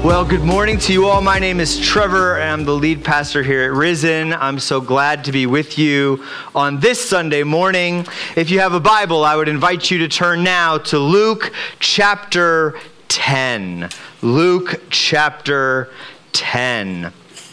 Well, good morning to you all. My name is Trevor, and I'm the lead pastor here at Risen. I'm so glad to be with you on this Sunday morning. If you have a Bible, I would invite you to turn now to Luke chapter 10. Luke chapter 10.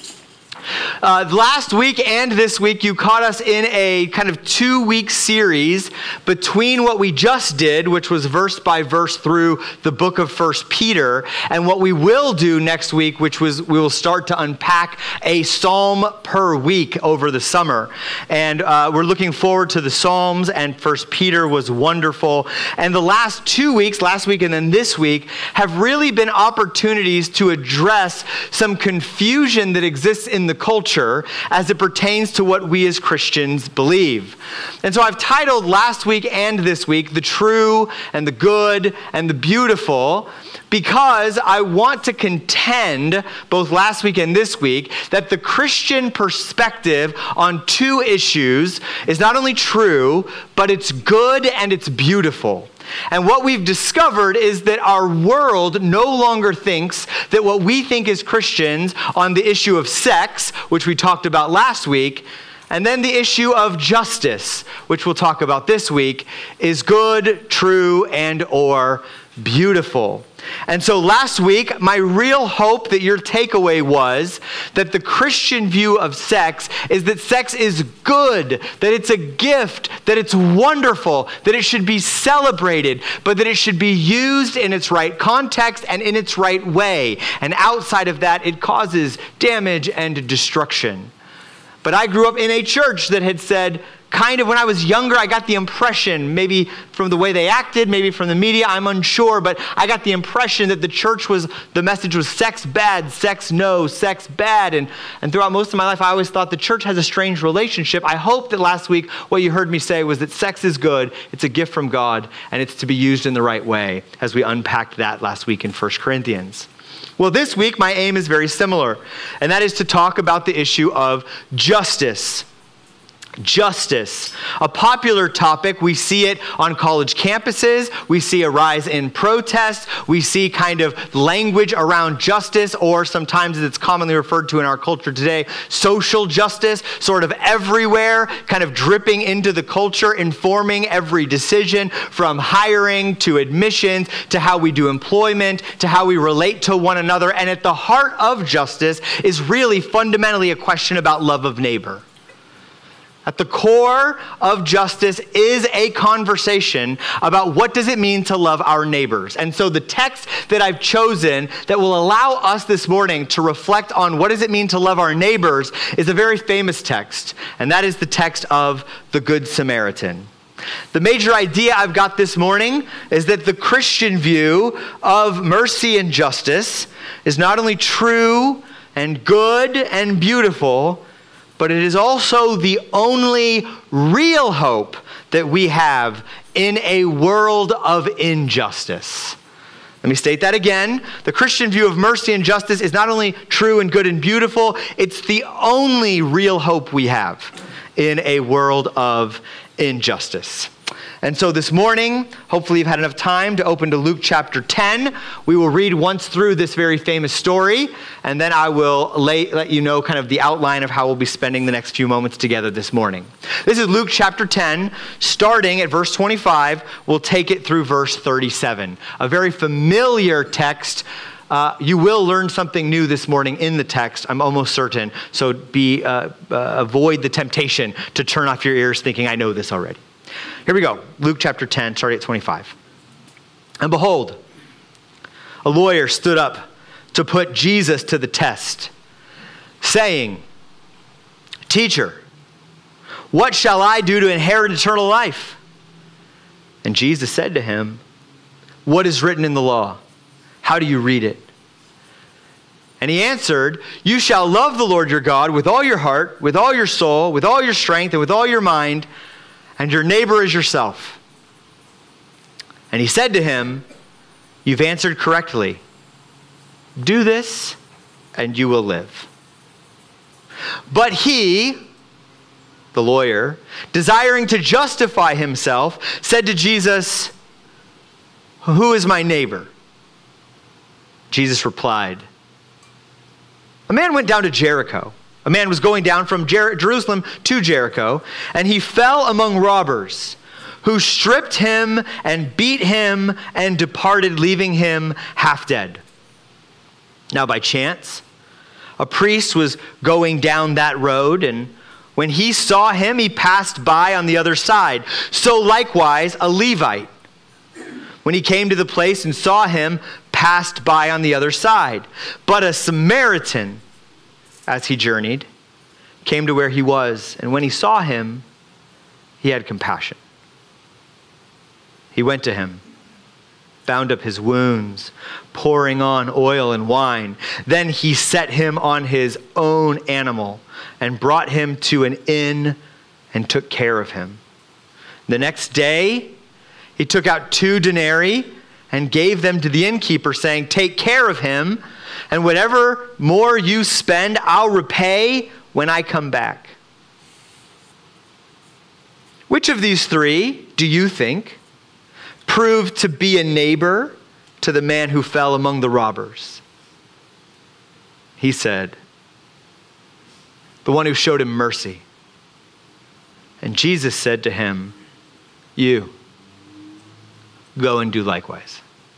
Last week and this week, you caught us in a kind of 2-week series between what we just did, which was verse by verse through the book of 1 Peter, and what we will do next week, which was we will start to unpack a psalm per week over the summer. And we're looking forward to the Psalms, and 1 Peter was wonderful. And the last 2 weeks, last week and then this week, have really been opportunities to address some confusion that exists in the culture as it pertains to what we as Christians believe. And so I've titled last week and this week, The True and the Good and the Beautiful, because I want to contend, both last week and this week, that the Christian perspective on two issues is not only true, but it's good and it's beautiful. And what we've discovered is that our world no longer thinks that what we think as Christians on the issue of sex, which we talked about last week, and then the issue of justice, which we'll talk about this week, is good, true, and or beautiful. And so last week, my real hope that your takeaway was that the Christian view of sex is that sex is good, that it's a gift, that it's wonderful, that it should be celebrated, but that it should be used in its right context and in its right way. And outside of that, it causes damage and destruction. But I grew up in a church that had said, kind of when I was younger, I got the impression, maybe from the way they acted, maybe from the media, I'm unsure, but I got the impression that the message was sex bad, sex no, sex bad. And throughout most of my life, I always thought the church has a strange relationship. I hope that last week, what you heard me say was that sex is good, it's a gift from God, and it's to be used in the right way, as we unpacked that last week in 1 Corinthians. Well, this week, my aim is very similar, and that is to talk about the issue of justice. Justice, a popular topic. We see it on college campuses. We see a rise in protest. We see kind of language around justice, or sometimes as it's commonly referred to in our culture today, social justice, sort of everywhere, kind of dripping into the culture, informing every decision from hiring to admissions to how we do employment to how we relate to one another. And at the heart of justice is really fundamentally a question about love of neighbor. At the core of justice is a conversation about what does it mean to love our neighbors. And so the text that I've chosen that will allow us this morning to reflect on what does it mean to love our neighbors is a very famous text, and that is the text of the Good Samaritan. The major idea I've got this morning is that the Christian view of mercy and justice is not only true and good and beautiful, but it is also the only real hope that we have in a world of injustice. Let me state that again. The Christian view of mercy and justice is not only true and good and beautiful, it's the only real hope we have in a world of injustice. And so this morning, hopefully you've had enough time to open to Luke chapter 10. We will read once through this very famous story, and then I will let you know kind of the outline of how we'll be spending the next few moments together this morning. This is Luke chapter 10, starting at verse 25. We'll take it through verse 37. A very familiar text. You will learn something new this morning in the text, I'm almost certain. So avoid the temptation to turn off your ears thinking, I know this already. Here we go. Luke chapter 10, starting at 25. And behold, a lawyer stood up to put Jesus to the test, saying, Teacher, what shall I do to inherit eternal life? And Jesus said to him, What is written in the law? How do you read it? And he answered, You shall love the Lord your God with all your heart, with all your soul, with all your strength, and with all your mind, and your neighbor as yourself. And he said to him, You've answered correctly. Do this, and you will live. But he, the lawyer, desiring to justify himself, said to Jesus, Who is my neighbor? Jesus replied, A man went down to Jericho. A man was going down from Jerusalem to Jericho, and he fell among robbers, who stripped him and beat him and departed, leaving him half dead. Now by chance, a priest was going down that road, and when he saw him, he passed by on the other side. So likewise, a Levite, when he came to the place and saw him, passed by on the other side. But a Samaritan, as he journeyed, came to where he was, and when he saw him, he had compassion. He went to him, bound up his wounds, pouring on oil and wine. Then he set him on his own animal and brought him to an inn and took care of him. The next day, he took out 2 denarii and gave them to the innkeeper, saying, "Take care of him, and whatever more you spend, I'll repay when I come back." Which of these 3 do you think proved to be a neighbor to the man who fell among the robbers? He said, "The one who showed him mercy." And Jesus said to him, "You go and do likewise."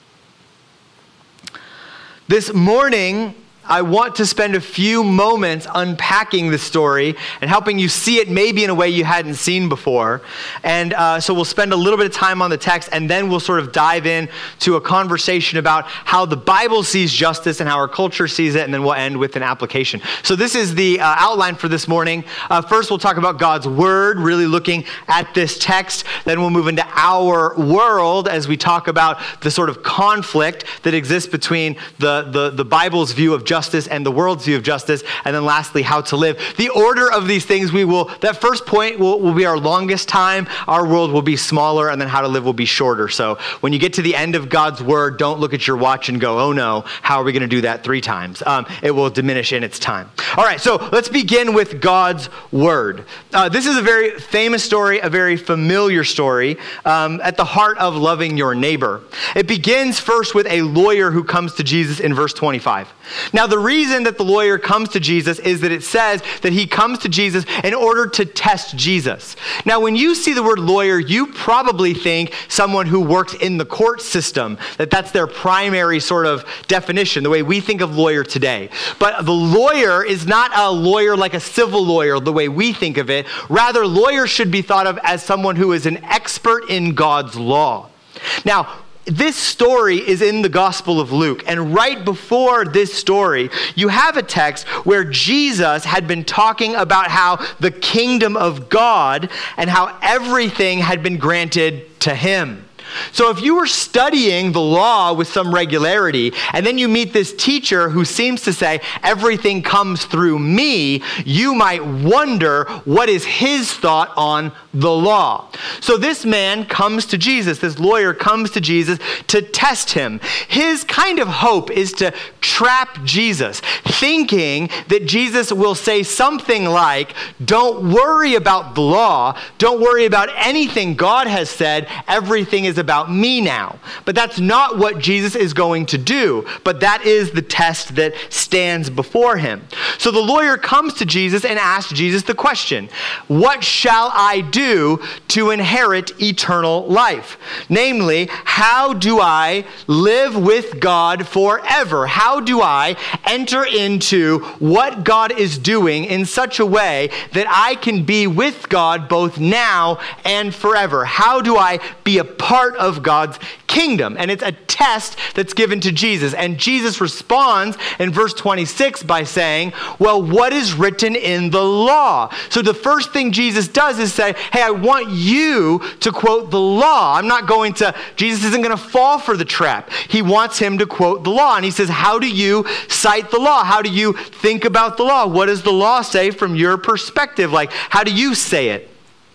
This morning, I want to spend a few moments unpacking the story and helping you see it maybe in a way you hadn't seen before. And so we'll spend a little bit of time on the text, and then we'll sort of dive in to a conversation about how the Bible sees justice and how our culture sees it, and then we'll end with an application. So this is the outline for this morning. First, we'll talk about God's word, really looking at this text. Then we'll move into our world as we talk about the sort of conflict that exists between the Bible's view of justice and the world's view of justice, and then lastly, how to live. The order of these things, that first point will be our longest time, our world will be smaller, and then how to live will be shorter. So when you get to the end of God's word, don't look at your watch and go, "Oh no, how are we going to do that 3 times?" It will diminish in its time. All right, so let's begin with God's word. This is a very famous story, a very familiar story, at the heart of loving your neighbor. It begins first with a lawyer who comes to Jesus in verse 25. Now, the reason that the lawyer comes to Jesus is that it says that he comes to Jesus in order to test Jesus. Now, when you see the word lawyer, you probably think someone who works in the court system, that's their primary sort of definition, the way we think of lawyer today. But the lawyer is not a lawyer like a civil lawyer, the way we think of it. Rather, lawyer should be thought of as someone who is an expert in God's law. Now, this story is in the Gospel of Luke, and right before this story, you have a text where Jesus had been talking about how the kingdom of God and how everything had been granted to him. So if you were studying the law with some regularity, and then you meet this teacher who seems to say, everything comes through me, you might wonder what is his thought on the law. So this man comes to Jesus, this lawyer comes to Jesus to test him. His kind of hope is to trap Jesus, thinking that Jesus will say something like, "Don't worry about the law, don't worry about anything God has said, everything is about me now." But that's not what Jesus is going to do, but that is the test that stands before him. So the lawyer comes to Jesus and asks Jesus the question, "What shall I do to inherit eternal life?" Namely, how do I live with God forever? How do I enter into what God is doing in such a way that I can be with God both now and forever? How do I be a part of God's kingdom? And it's a test that's given to Jesus. And Jesus responds in verse 26 by saying, "Well, what is written in the law?" So the first thing Jesus does is say, "Hey, I want you to quote the law." Jesus isn't going to fall for the trap. He wants him to quote the law. And he says, how do you cite the law? How do you think about the law? What does the law say from your perspective? Like, how do you say it?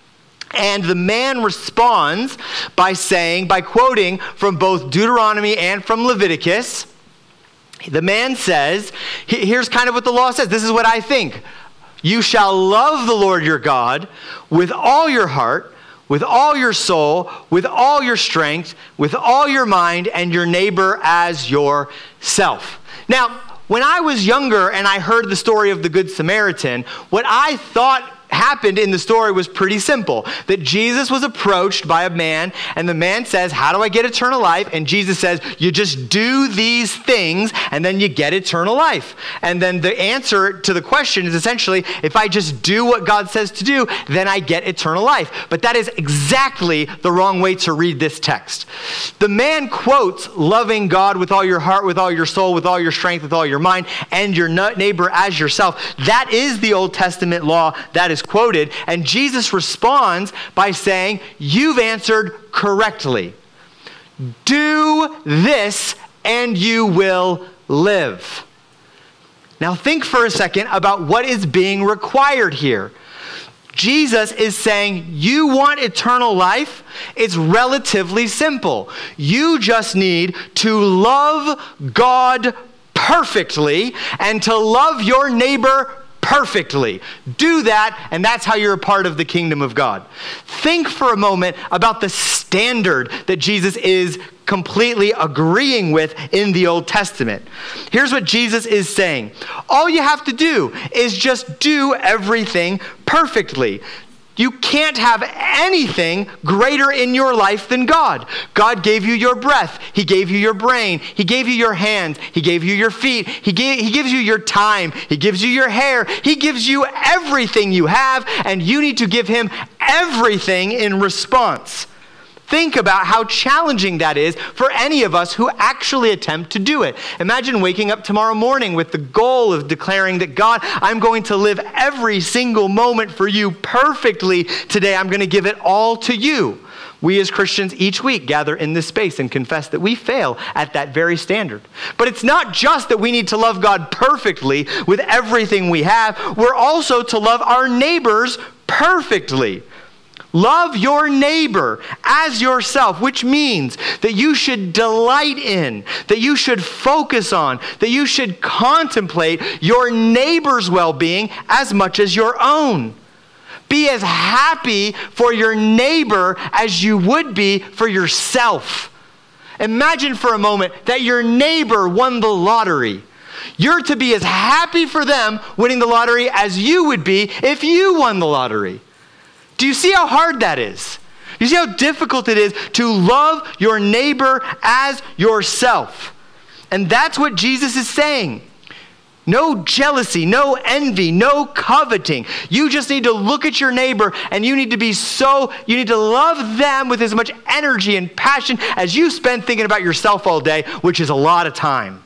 And the man responds by quoting from both Deuteronomy and from Leviticus. The man says, here's kind of what the law says. This is what I think. "You shall love the Lord your God with all your heart, with all your soul, with all your strength, with all your mind, and your neighbor as yourself." Now, When I was younger and I heard the story of the Good Samaritan, what I thought happened in the story was pretty simple. That Jesus was approached by a man, and the man says, how do I get eternal life? And Jesus says, you just do these things, and then you get eternal life. And then the answer to the question is essentially, if I just do what God says to do, then I get eternal life. But that is exactly the wrong way to read this text. The man quotes loving God with all your heart, with all your soul, with all your strength, with all your mind, and your neighbor as yourself. That is the Old Testament law that is quoted, and Jesus responds by saying, you've answered correctly. Do this and you will live. Now think for a second about what is being required here. Jesus is saying, you want eternal life? It's relatively simple. You just need to love God perfectly and to love your neighbor perfectly. Do that, and that's how you're a part of the kingdom of God. Think for a moment about the standard that Jesus is completely agreeing with in the Old Testament. Here's what Jesus is saying. All you have to do is just do everything perfectly. You can't have anything greater in your life than God. God gave you your breath. He gave you your brain. He gave you your hands. He gave you your feet. He gives you your time. He gives you your hair. He gives you everything you have, and you need to give him everything in response. Think about how challenging that is for any of us who actually attempt to do it. Imagine waking up tomorrow morning with the goal of declaring that, God, I'm going to live every single moment for you perfectly today. I'm going to give it all to you. We as Christians each week gather in this space and confess that we fail at that very standard. But it's not just that we need to love God perfectly with everything we have. We're also to love our neighbors perfectly. Love your neighbor as yourself, which means that you should delight in, that you should focus on, that you should contemplate your neighbor's well-being as much as your own. Be as happy for your neighbor as you would be for yourself. Imagine for a moment that your neighbor won the lottery. You're to be as happy for them winning the lottery as you would be if you won the lottery. Do you see how hard that is? You see how difficult it is to love your neighbor as yourself? And that's what Jesus is saying. No jealousy, no envy, no coveting. You just need to look at your neighbor and you need to love them with as much energy and passion as you spend thinking about yourself all day, which is a lot of time.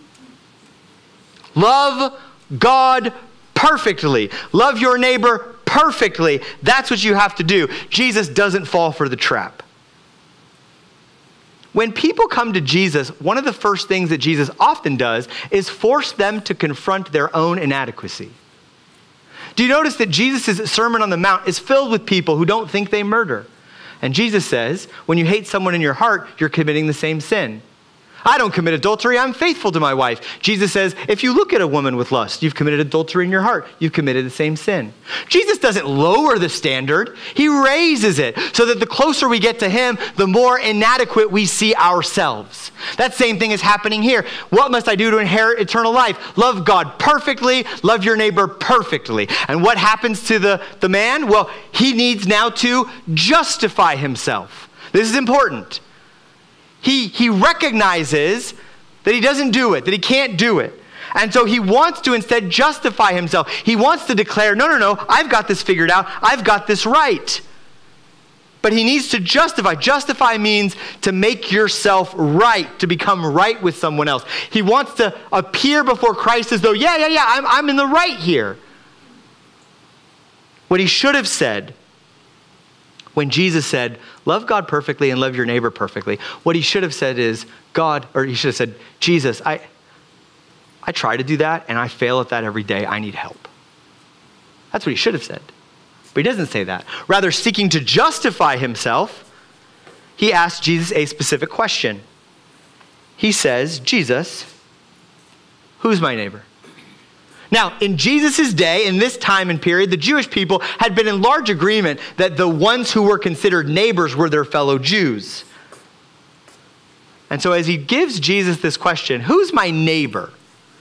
Love God perfectly. Love your neighbor perfectly. That's what you have to do. Jesus doesn't fall for the trap. When people come to Jesus, one of the first things that Jesus often does is force them to confront their own inadequacy. Do you notice that Jesus' Sermon on the Mount is filled with people who don't think they murder? And Jesus says, when you hate someone in your heart, you're committing the same sin. I don't commit adultery, I'm faithful to my wife. Jesus says, if you look at a woman with lust, you've committed adultery in your heart. You've committed the same sin. Jesus doesn't lower the standard, he raises it so that the closer we get to him, the more inadequate we see ourselves. That same thing is happening here. What must I do to inherit eternal life? Love God perfectly, love your neighbor perfectly. And what happens to the man? Well, he needs now to justify himself. This is important. He recognizes that he doesn't do it, that he can't do it. And so he wants to instead justify himself. He wants to declare, no, I've got this figured out. I've got this right. But he needs to justify. Justify means to make yourself right, to become right with someone else. He wants to appear before Christ as though, I'm in the right here. What he should have said when Jesus said, love God perfectly and love your neighbor perfectly, what he should have said is, he should have said, Jesus, I try to do that and I fail at that every day. I need help. That's what he should have said. But he doesn't say that. Rather, seeking to justify himself, he asks Jesus a specific question. He says, Jesus, who's my neighbor? Now, in Jesus' day, in this time and period, the Jewish people had been in large agreement that the ones who were considered neighbors were their fellow Jews. And so as he gives Jesus this question, who's my neighbor?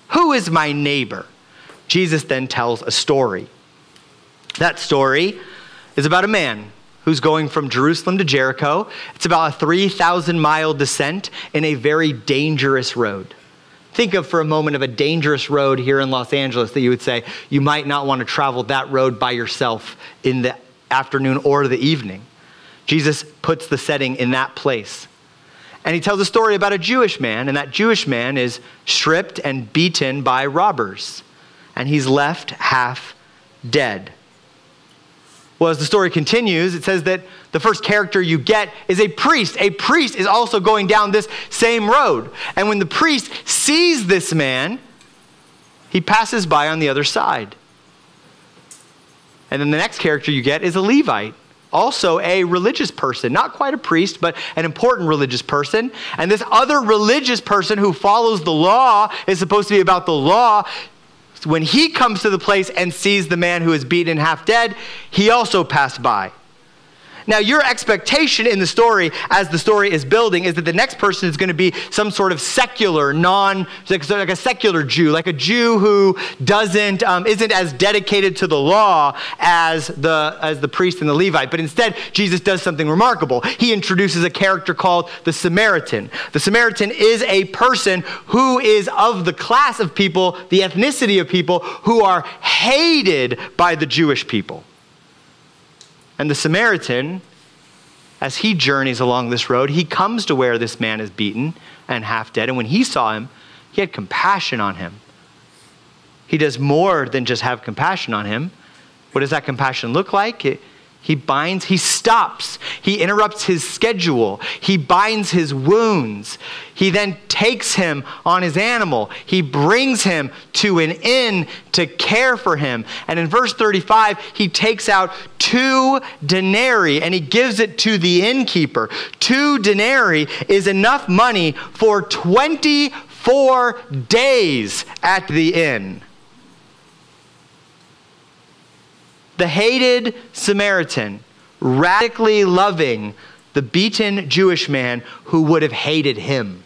Who is my neighbor? Jesus then tells a story. That story is about a man who's going from Jerusalem to Jericho. It's about a 3,000-mile descent in a very dangerous road. Think of for a moment of a dangerous road here in Los Angeles that you would say you might not want to travel that road by yourself in the afternoon or the evening. Jesus puts the setting in that place. And he tells a story about a Jewish man, and that Jewish man is stripped and beaten by robbers, and he's left half dead. Well, as the story continues, it says that the first character you get is a priest. A priest is also going down this same road. And when the priest sees this man, he passes by on the other side. And then the next character you get is a Levite, also a religious person, not quite a priest, but an important religious person. And this other religious person who follows the law, is supposed to be about the law. When he comes to the place and sees the man who is beaten half dead, he also passed by. Now, your expectation in the story, as the story is building, is that the next person is going to be some sort of secular, like a secular Jew, like a Jew who isn't as dedicated to the law as the priest and the Levite. But instead, Jesus does something remarkable. He introduces a character called the Samaritan. The Samaritan is a person who is of the class of people, the ethnicity of people who are hated by the Jewish people. And the Samaritan, as he journeys along this road, he comes to where this man is beaten and half dead. And when he saw him, he had compassion on him. He does more than just have compassion on him. What does that compassion look like? He stops. He interrupts his schedule. He binds his wounds. He then takes him on his animal. He brings him to an inn to care for him. And in verse 35, he takes out 2 denarii and he gives it to the innkeeper. 2 denarii is enough money for 24 days at the inn. The hated Samaritan, radically loving the beaten Jewish man who would have hated him.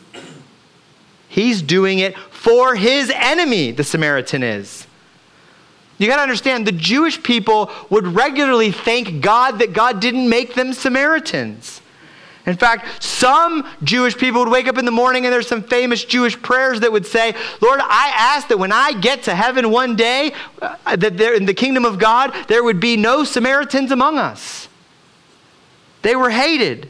He's doing it for his enemy, the Samaritan is. You got to understand, the Jewish people would regularly thank God that God didn't make them Samaritans. In fact, some Jewish people would wake up in the morning and there's some famous Jewish prayers that would say, Lord, I ask that when I get to heaven one day, that there in the kingdom of God, there would be no Samaritans among us. They were hated.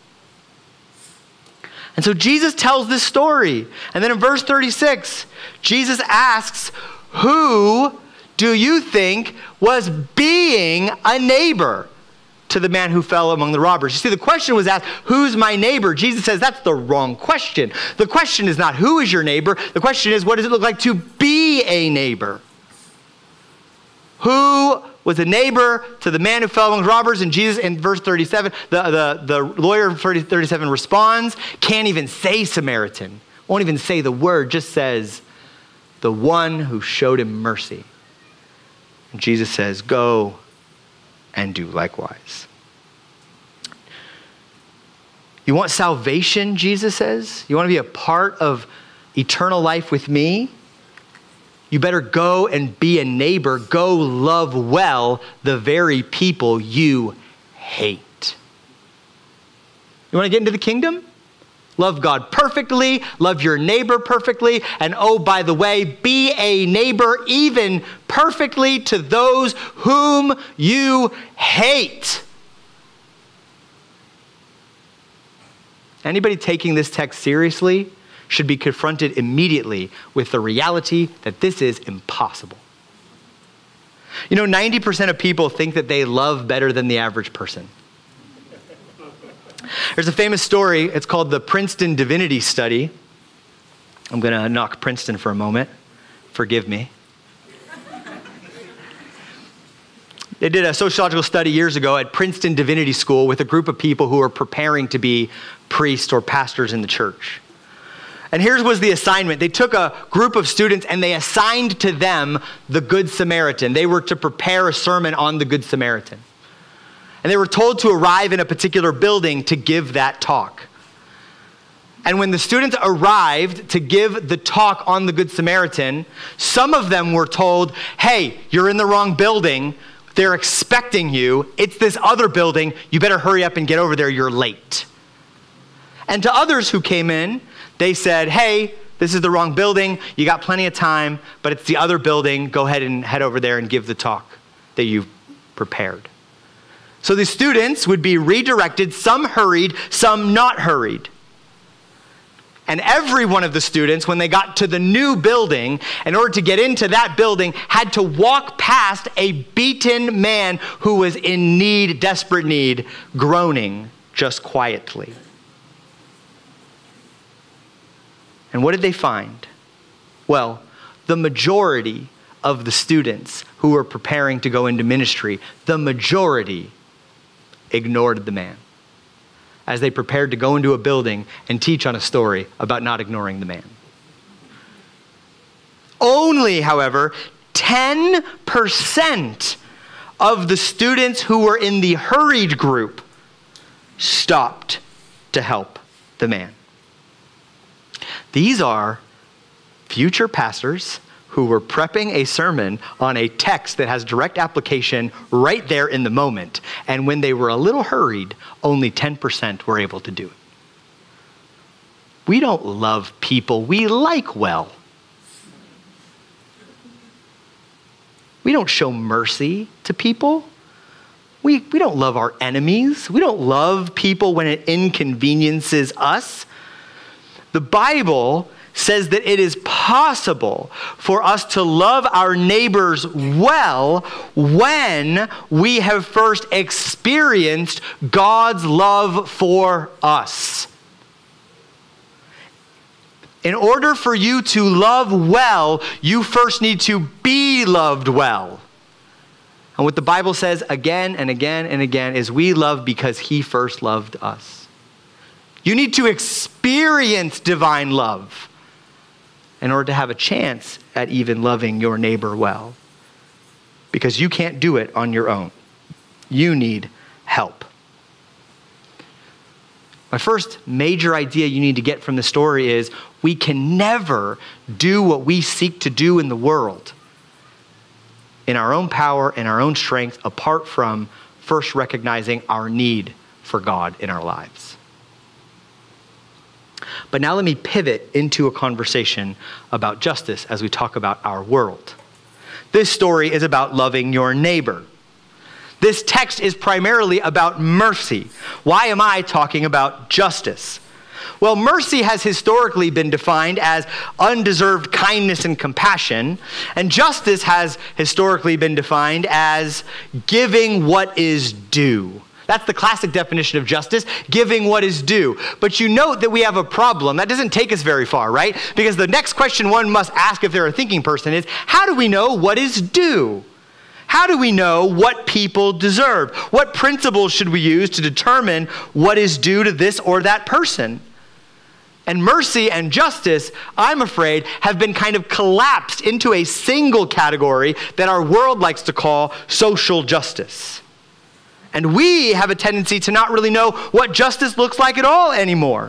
And so Jesus tells this story. And then in verse 36, Jesus asks, who do you think was being a neighbor to the man who fell among the robbers? You see, the question was asked, who's my neighbor? Jesus says that's the wrong question. The question is not who is your neighbor. The question is, what does it look like to be a neighbor? Who was a neighbor to the man who fell among the robbers? And Jesus, in verse 37, the lawyer in 37 responds, can't even say Samaritan, won't even say the word, just says, the one who showed him mercy. And Jesus says, go and do likewise. You want salvation, Jesus says? You want to be a part of eternal life with me? You better go and be a neighbor. Go love well the very people you hate. You want to get into the kingdom? Love God perfectly, love your neighbor perfectly, and oh, by the way, be a neighbor even perfectly to those whom you hate. Anybody taking this text seriously should be confronted immediately with the reality that this is impossible. You know, 90% of people think that they love better than the average person. There's a famous story. It's called the Princeton Divinity Study. I'm going to knock Princeton for a moment. Forgive me. They did a sociological study years ago at Princeton Divinity School with a group of people who were preparing to be priests or pastors in the church. And here was the assignment. They took a group of students and they assigned to them the Good Samaritan. They were to prepare a sermon on the Good Samaritan. And they were told to arrive in a particular building to give that talk. And when the students arrived to give the talk on the Good Samaritan, some of them were told, hey, you're in the wrong building. They're expecting you. It's this other building. You better hurry up and get over there. You're late. And to others who came in, they said, hey, this is the wrong building. You got plenty of time, but it's the other building. Go ahead and head over there and give the talk that you've prepared. So the students would be redirected, some hurried, some not hurried. And every one of the students, when they got to the new building, in order to get into that building, had to walk past a beaten man who was in need, desperate need, groaning just quietly. And what did they find? Well, the majority of the students who were preparing to go into ministry, the majority ignored the man as they prepared to go into a building and teach on a story about not ignoring the man. Only, however, 10% of the students who were in the hurried group stopped to help the man. These are future pastors who were prepping a sermon on a text that has direct application right there in the moment. And when they were a little hurried, only 10% were able to do it. We don't love people we like well. We don't show mercy to people. We don't love our enemies. We don't love people when it inconveniences us. The Bible says that it is possible for us to love our neighbors well when we have first experienced God's love for us. In order for you to love well, you first need to be loved well. And what the Bible says again and again and again is we love because he first loved us. You need to experience divine love in order to have a chance at even loving your neighbor well. Because you can't do it on your own. You need help. My first major idea you need to get from the story is we can never do what we seek to do in the world in our own power and our own strength apart from first recognizing our need for God in our lives. But now let me pivot into a conversation about justice as we talk about our world. This story is about loving your neighbor. This text is primarily about mercy. Why am I talking about justice? Well, mercy has historically been defined as undeserved kindness and compassion, and justice has historically been defined as giving what is due. That's the classic definition of justice, giving what is due. But you note that we have a problem. That doesn't take us very far, right? Because the next question one must ask if they're a thinking person is, how do we know what is due? How do we know what people deserve? What principles should we use to determine what is due to this or that person? And mercy and justice, I'm afraid, have been kind of collapsed into a single category that our world likes to call social justice. And we have a tendency to not really know what justice looks like at all anymore.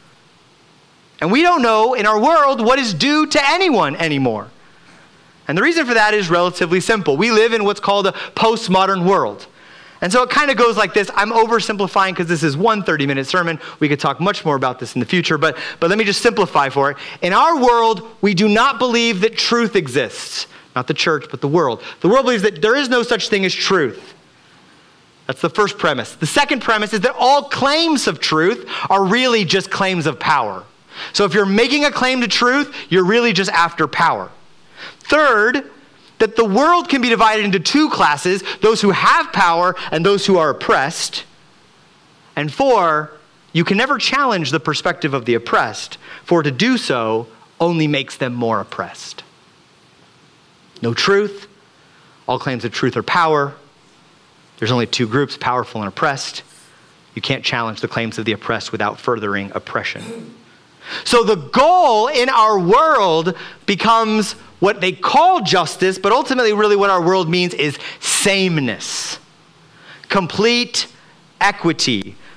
And we don't know in our world what is due to anyone anymore. And the reason for that is relatively simple. We live in what's called a postmodern world. And so it kind of goes like this. I'm oversimplifying because this is one 30-minute sermon. We could talk much more about this in the future, but let me just simplify for it. In our world, we do not believe that truth exists. Not the church, but the world. The world believes that there is no such thing as truth. That's the first premise. The second premise is that all claims of truth are really just claims of power. So if you're making a claim to truth, you're really just after power. Third, that the world can be divided into two classes, those who have power and those who are oppressed. And four, you can never challenge the perspective of the oppressed, for to do so only makes them more oppressed. No truth. All claims of truth are power. There's only two groups, powerful and oppressed. You can't challenge the claims of the oppressed without furthering oppression. So the goal in our world becomes what they call justice, but ultimately really what our world means is sameness, complete equity,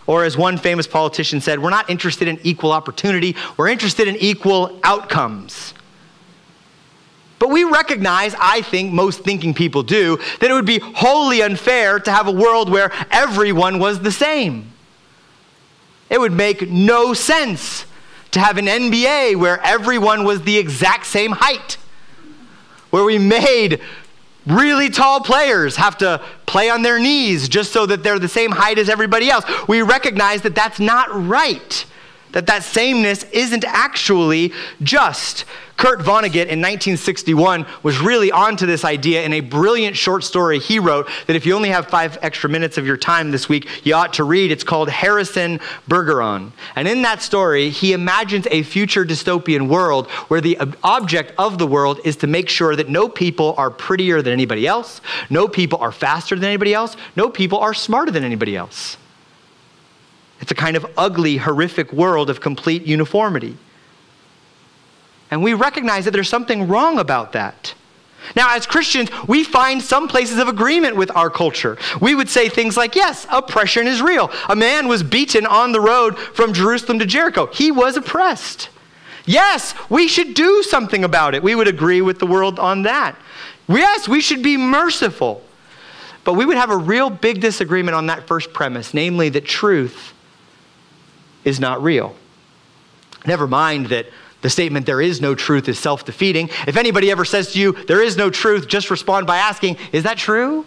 Or as one famous politician said, we're not interested in equal opportunity, we're interested in equal outcomes. But we recognize, I think most thinking people do, that it would be wholly unfair to have a world where everyone was the same. It would make no sense to have an NBA where everyone was the exact same height, where we made really tall players have to play on their knees just so that they're the same height as everybody else. We recognize that that's not right, that sameness isn't actually just. Kurt Vonnegut in 1961 was really onto this idea in a brilliant short story he wrote that if you only have 5 extra minutes of your time this week, you ought to read. It's called Harrison Bergeron. And in that story, he imagines a future dystopian world where the object of the world is to make sure that no people are prettier than anybody else, no people are faster than anybody else, no people are smarter than anybody else. It's a kind of ugly, horrific world of complete uniformity. And we recognize that there's something wrong about that. Now, as Christians, we find some places of agreement with our culture. We would say things like, yes, oppression is real. A man was beaten on the road from Jerusalem to Jericho. He was oppressed. Yes, we should do something about it. We would agree with the world on that. Yes, we should be merciful. But we would have a real big disagreement on that first premise, namely that truth is not real. Never mind that the statement, there is no truth, is self-defeating. If anybody ever says to you, there is no truth, just respond by asking, is that true?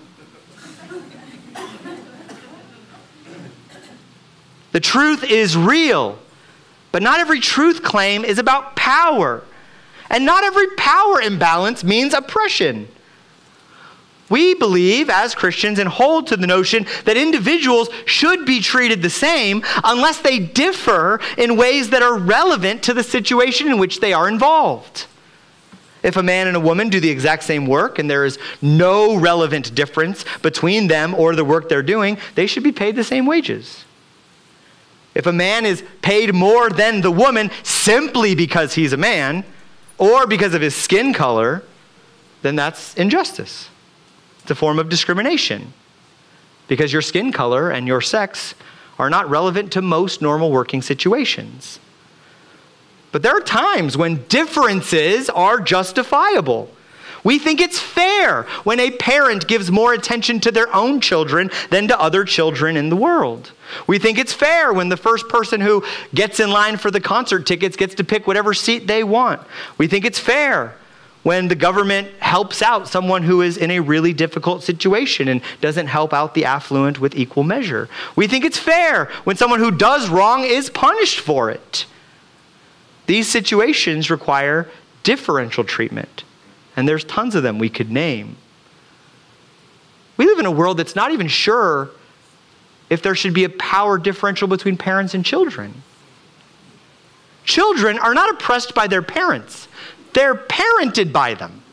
The truth is real, but not every truth claim is about power. And not every power imbalance means oppression. We believe as Christians and hold to the notion that individuals should be treated the same unless they differ in ways that are relevant to the situation in which they are involved. If a man and a woman do the exact same work and there is no relevant difference between them or the work they're doing, they should be paid the same wages. If a man is paid more than the woman simply because he's a man or because of his skin color, then that's injustice. It's a form of discrimination because your skin color and your sex are not relevant to most normal working situations. But there are times when differences are justifiable. We think it's fair when a parent gives more attention to their own children than to other children in the world. We think it's fair when the first person who gets in line for the concert tickets gets to pick whatever seat they want. We think it's fair when the government helps out someone who is in a really difficult situation and doesn't help out the affluent with equal measure. We think it's fair when someone who does wrong is punished for it. These situations require differential treatment, and there's tons of them we could name. We live in a world that's not even sure if there should be a power differential between parents and children. Children are not oppressed by their parents. They're parented by them.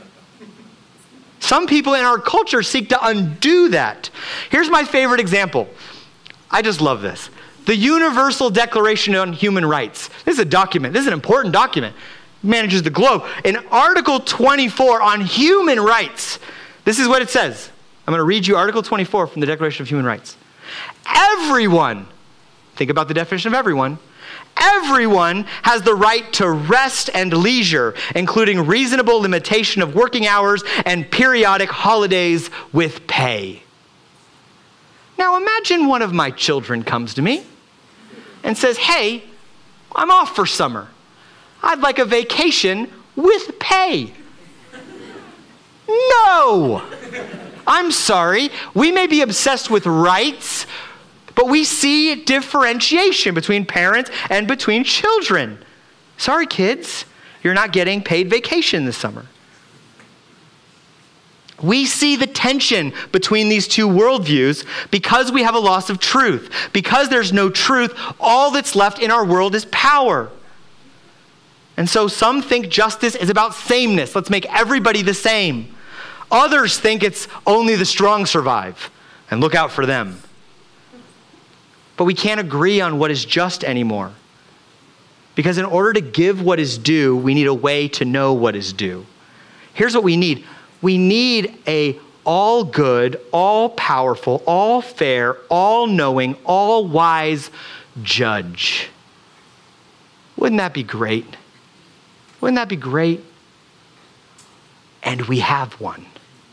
Some people in our culture seek to undo that. Here's my favorite example. I just love this. The Universal Declaration on Human Rights. This is a document. This is an important document. It manages the globe. In Article 24 on human rights, this is what it says. I'm going to read you Article 24 from the Declaration of Human Rights. Everyone, think about the definition of everyone, everyone has the right to rest and leisure, including reasonable limitation of working hours and periodic holidays with pay. Now imagine one of my children comes to me and says, hey, I'm off for summer. I'd like a vacation with pay. No! I'm sorry. We may be obsessed with rights, but we see differentiation between parents and between children. Sorry, kids, you're not getting paid vacation this summer. We see the tension between these two worldviews because we have a loss of truth. Because there's no truth, all that's left in our world is power. And so some think justice is about sameness. Let's make everybody the same. Others think it's only the strong survive, and look out for them. But we can't agree on what is just anymore. Because in order to give what is due, we need a way to know what is due. Here's what we need. We need a all good, all powerful, all fair, all knowing, all wise judge. Wouldn't that be great? Wouldn't that be great? And we have one.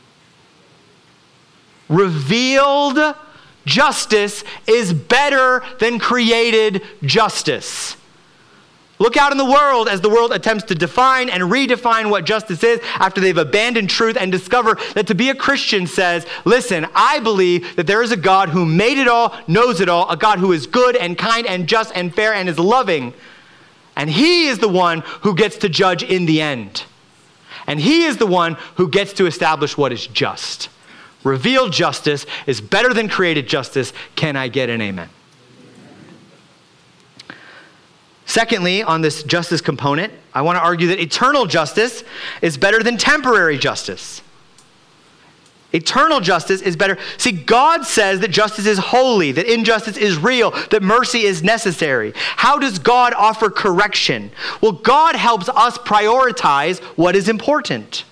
Revealed justice is better than created justice. Look out in the world as the world attempts to define and redefine what justice is after they've abandoned truth, and discover that to be a Christian says, listen, I believe that there is a God who made it all, knows it all, a God who is good and kind and just and fair and is loving. And he is the one who gets to judge in the end. And he is the one who gets to establish what is just. Revealed justice is better than created justice. Can I get an amen? Secondly, on this justice component, I want to argue that eternal justice is better than temporary justice. Eternal justice is better. See, God says that justice is holy, that injustice is real, that mercy is necessary. How does God offer correction? Well, God helps us prioritize what is important.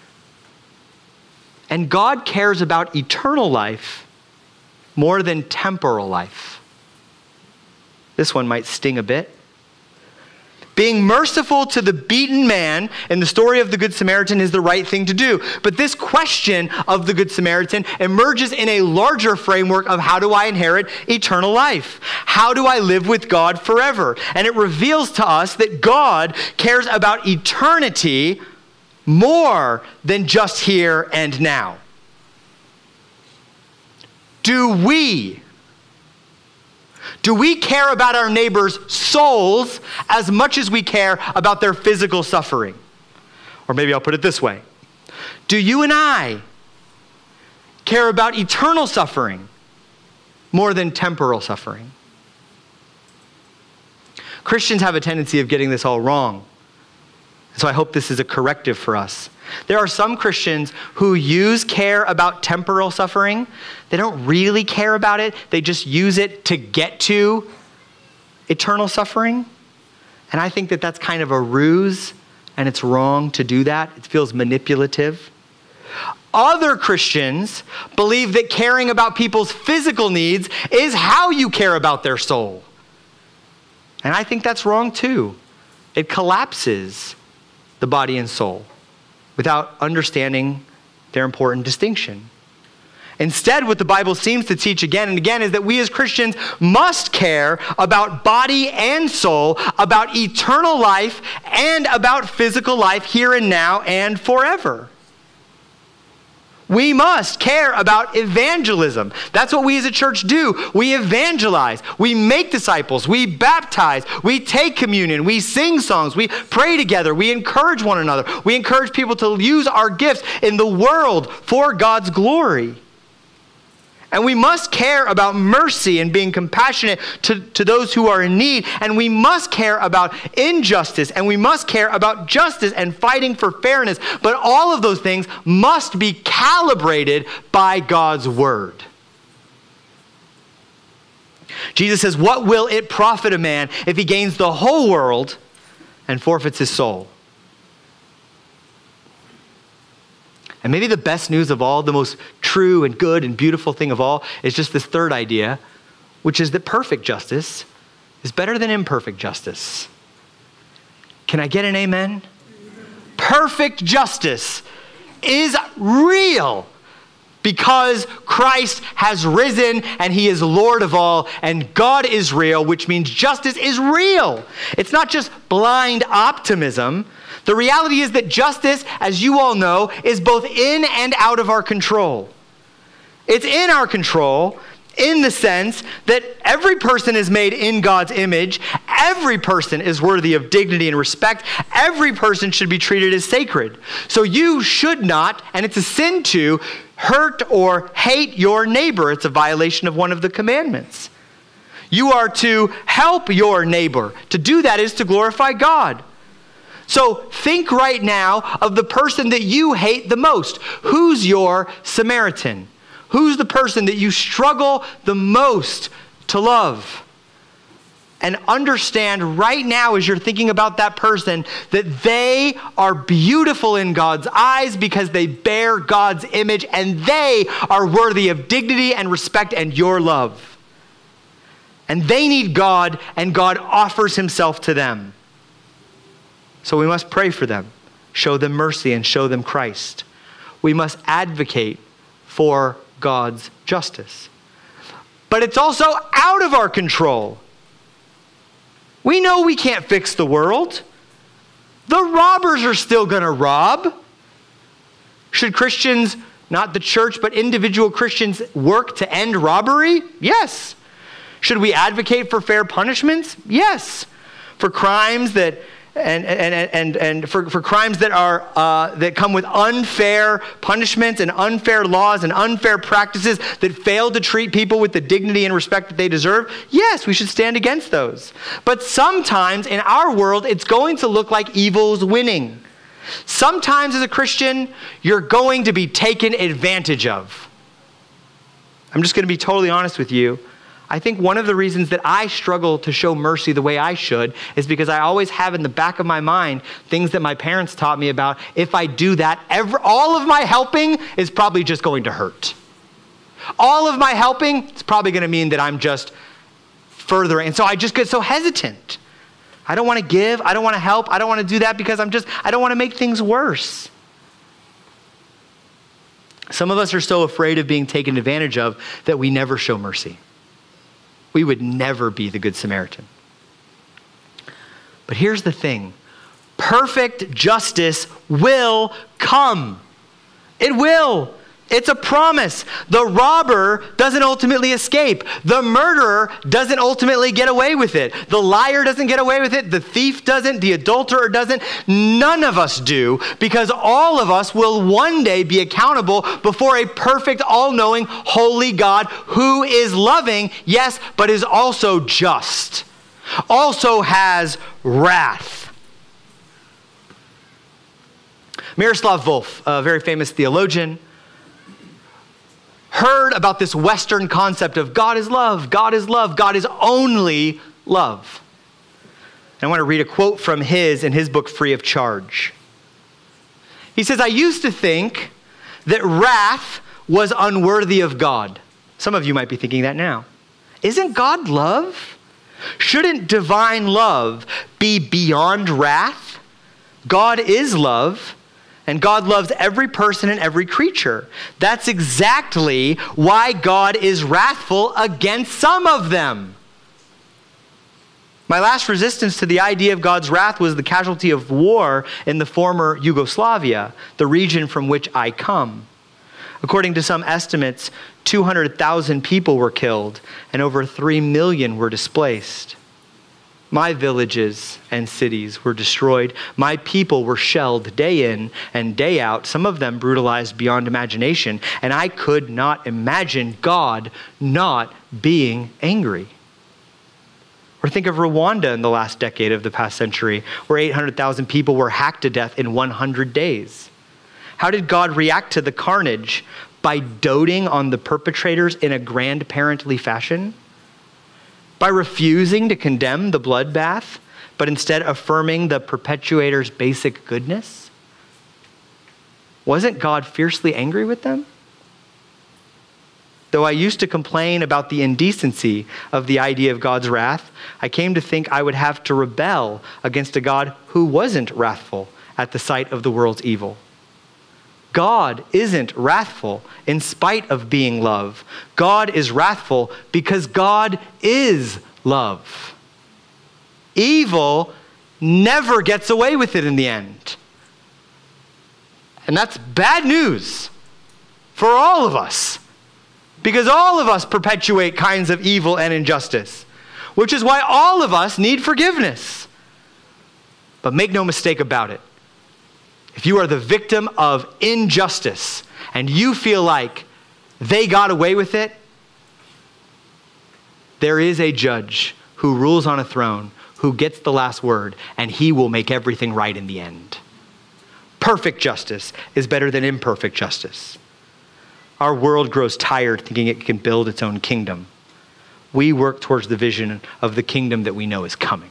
And God cares about eternal life more than temporal life. This one might sting a bit. Being merciful to the beaten man in the story of the Good Samaritan is the right thing to do. But this question of the Good Samaritan emerges in a larger framework of how do I inherit eternal life? How do I live with God forever? And it reveals to us that God cares about eternity more than just here and now. Do we care about our neighbors' souls as much as we care about their physical suffering? Or maybe I'll put it this way. Do you and I care about eternal suffering more than temporal suffering? Christians have a tendency of getting this all wrong. So I hope this is a corrective for us. There are some Christians who use care about temporal suffering. They don't really care about it. They just use it to get to eternal suffering. And I think that that's kind of a ruse, and it's wrong to do that. It feels manipulative. Other Christians believe that caring about people's physical needs is how you care about their soul. And I think that's wrong too. It collapses the body and soul without understanding their important distinction. Instead, what the Bible seems to teach again and again is that we as Christians must care about body and soul, about eternal life, and about physical life here and now and forever. We must care about evangelism. That's what we as a church do. We evangelize. We make disciples. We baptize. We take communion. We sing songs. We pray together. We encourage one another. We encourage people to use our gifts in the world for God's glory. And we must care about mercy and being compassionate to those who are in need. And we must care about injustice. And we must care about justice and fighting for fairness. But all of those things must be calibrated by God's word. Jesus says, what will it profit a man if he gains the whole world and forfeits his soul? And maybe the best news of all, the most true and good and beautiful thing of all, is just this third idea, which is that perfect justice is better than imperfect justice. Can I get an amen? Perfect justice is real because Christ has risen and he is Lord of all, and God is real, which means justice is real. It's not just blind optimism. The reality is that justice, as you all know, is both in and out of our control. It's in our control in the sense that every person is made in God's image. Every person is worthy of dignity and respect. Every person should be treated as sacred. So you should not, and it's a sin to, hurt or hate your neighbor. It's a violation of one of the commandments. You are to help your neighbor. To do that is to glorify God. So think right now of the person that you hate the most. Who's your Samaritan? Who's the person that you struggle the most to love? and understand right now as you're thinking about that person that they are beautiful in God's eyes because they bear God's image and they are worthy of dignity and respect and your love. And they need God, and God offers himself to them. So we must pray for them, show them mercy, and show them Christ. We must advocate for God's justice. But it's also out of our control. We know we can't fix the world. The robbers are still going to rob. Should Christians, not the church, but individual Christians, work to end robbery? Yes. Should we advocate for fair punishments? Yes. For crimes that for crimes that are that come with unfair punishments and unfair laws and unfair practices that fail to treat people with the dignity and respect that they deserve, yes, we should stand against those. But sometimes in our world, it's going to look like evil's winning. Sometimes as a Christian, you're going to be taken advantage of. I'm just going to be totally honest with you. I think one of the reasons that I struggle to show mercy the way I should is because I always have in the back of my mind things that my parents taught me about. If I do that, all of my helping is probably just going to hurt. All of my helping is probably going to mean that I'm just furthering. And so I just get so hesitant. I don't want to give. I don't want to help. I don't want to do that because I don't want to make things worse. Some of us are so afraid of being taken advantage of that we never show mercy. We would never be the Good Samaritan. But here's the thing. Perfect justice will come. It will. It's a promise. The robber doesn't ultimately escape. The murderer doesn't ultimately get away with it. The liar doesn't get away with it. The thief doesn't. The adulterer doesn't. None of us do, because all of us will one day be accountable before a perfect, all-knowing, holy God who is loving, yes, but is also just, also has wrath. Miroslav Volf, a very famous theologian, heard about this Western concept of God is love, God is love, God is only love. And I want to read a quote from in his book, Free of Charge. He says, I used to think that wrath was unworthy of God. Some of you might be thinking that now. Isn't God love? Shouldn't divine love be beyond wrath? God is love. And God loves every person and every creature. That's exactly why God is wrathful against some of them. My last resistance to the idea of God's wrath was the casualty of war in the former Yugoslavia, the region from which I come. According to some estimates, 200,000 people were killed and over 3 million were displaced. My villages and cities were destroyed. My people were shelled day in and day out, some of them brutalized beyond imagination, and I could not imagine God not being angry. Or think of Rwanda in the last decade of the past century, where 800,000 people were hacked to death in 100 days. How did God react to the carnage? By doting on the perpetrators in a grandparently fashion? By refusing to condemn the bloodbath, but instead affirming the perpetuator's basic goodness? Wasn't God fiercely angry with them? Though I used to complain about the indecency of the idea of God's wrath, I came to think I would have to rebel against a God who wasn't wrathful at the sight of the world's evil. God isn't wrathful in spite of being love. God is wrathful because God is love. Evil never gets away with it in the end. And that's bad news for all of us, because all of us perpetuate kinds of evil and injustice, which is why all of us need forgiveness. But make no mistake about it. If you are the victim of injustice and you feel like they got away with it, there is a judge who rules on a throne, who gets the last word, and he will make everything right in the end. Perfect justice is better than imperfect justice. Our world grows tired thinking it can build its own kingdom. we work towards the vision of the kingdom that we know is coming.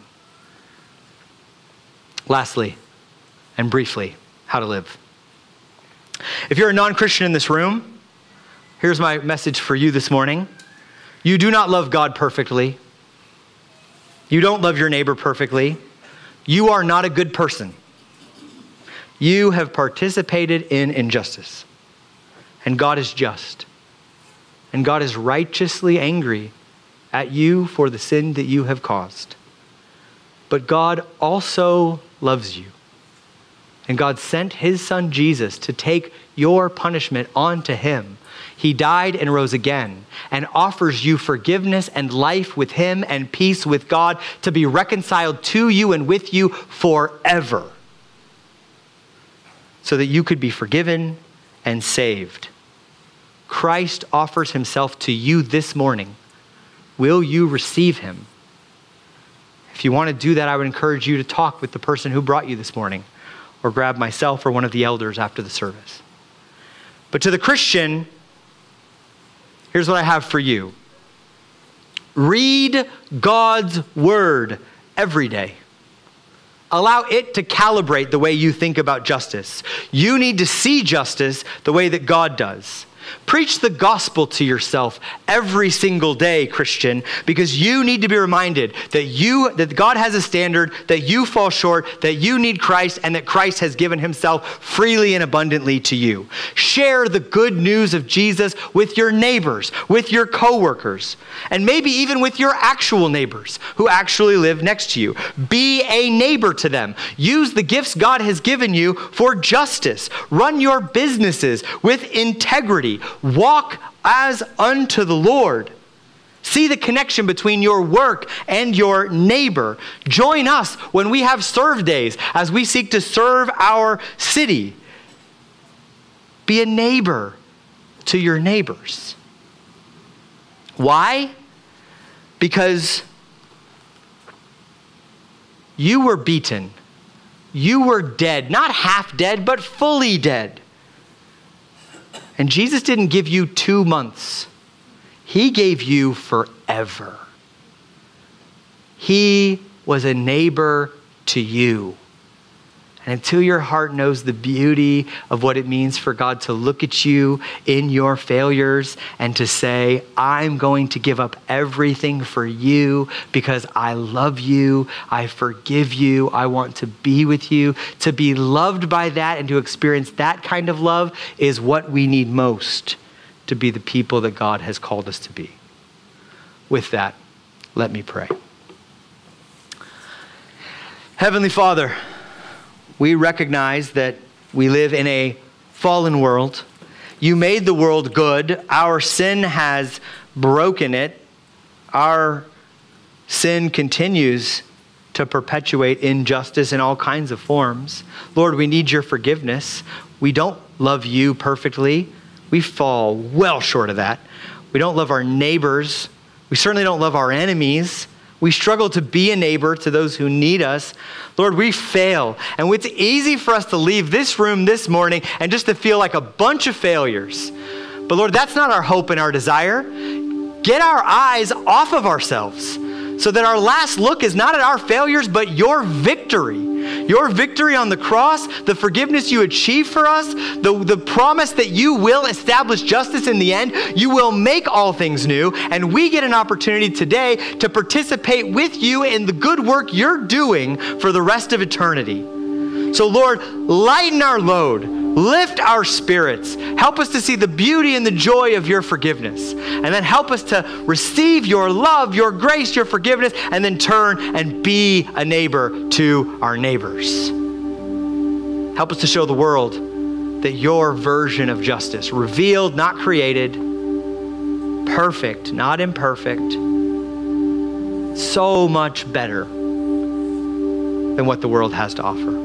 Lastly, and briefly, how to live. If you're a non-Christian in this room, here's my message for you this morning. You do not love God perfectly. You don't love your neighbor perfectly. You are not a good person. You have participated in injustice. And God is just. And God is righteously angry at you for the sin that you have caused. But God also loves you. And God sent his son Jesus to take your punishment onto him. He died and rose again and offers you forgiveness and life with him and peace with God to be reconciled to you and with you forever, so that you could be forgiven and saved. Christ offers himself to you this morning. Will you receive him? If you want to do that, I would encourage you to talk with the person who brought you this morning, or grab myself or one of the elders after the service. But to the Christian, here's what I have for you. Read God's word every day. Allow it to calibrate the way you think about justice. You need to see justice the way that God does. Preach the gospel to yourself every single day, Christian, because you need to be reminded that God has a standard, that you fall short, that you need Christ, and that Christ has given himself freely and abundantly to you. Share the good news of Jesus with your neighbors, with your coworkers, and maybe even with your actual neighbors who actually live next to you. Be a neighbor to them. Use the gifts God has given you for justice. Run your businesses with integrity. Walk as unto the Lord. See the connection between your work and your neighbor. Join us when we have serve days as we seek to serve our city. Be a neighbor to your neighbors. Why? Because you were beaten. You were dead, not half dead, but fully dead. And Jesus didn't give you 2 months. He gave you forever. He was a neighbor to you. And until your heart knows the beauty of what it means for God to look at you in your failures and to say, I'm going to give up everything for you because I love you, I forgive you, I want to be with you. To be loved by that and to experience that kind of love is what we need most to be the people that God has called us to be. With that, let me pray. Heavenly Father, we recognize that we live in a fallen world. You made the world good. Our sin has broken it. Our sin continues to perpetuate injustice in all kinds of forms. Lord, we need your forgiveness. We don't love you perfectly. We fall well short of that. We don't love our neighbors. We certainly don't love our enemies. We struggle to be a neighbor to those who need us. Lord, we fail. And it's easy for us to leave this room this morning and just to feel like a bunch of failures. But Lord, that's not our hope and our desire. Get our eyes off of ourselves so that our last look is not at our failures, but your victory. Your victory on the cross, the forgiveness you achieve for us, the promise that you will establish justice in the end. You will make all things new. And we get an opportunity today to participate with you in the good work you're doing for the rest of eternity. So Lord, lighten our load. Lift our spirits. Help us to see the beauty and the joy of your forgiveness. And then help us to receive your love, your grace, your forgiveness, and then turn and be a neighbor to our neighbors. Help us to show the world that your version of justice, revealed, not created, perfect, not imperfect, so much better than what the world has to offer.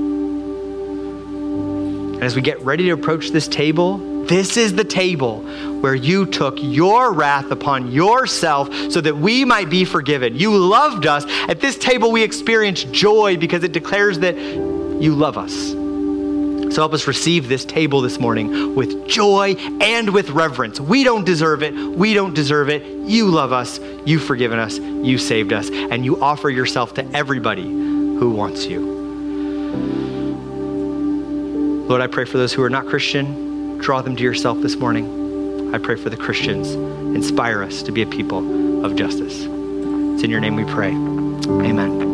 And as we get ready to approach this table, this is the table where you took your wrath upon yourself so that we might be forgiven. You loved us. At this table, we experience joy because it declares that you love us. So help us receive this table this morning with joy and with reverence. We don't deserve it. We don't deserve it. You love us. You've forgiven us. You saved us. And you offer yourself to everybody who wants you. Lord, I pray for those who are not Christian. Draw them to yourself this morning. I pray for the Christians. Inspire us to be a people of justice. It's in your name we pray. Amen.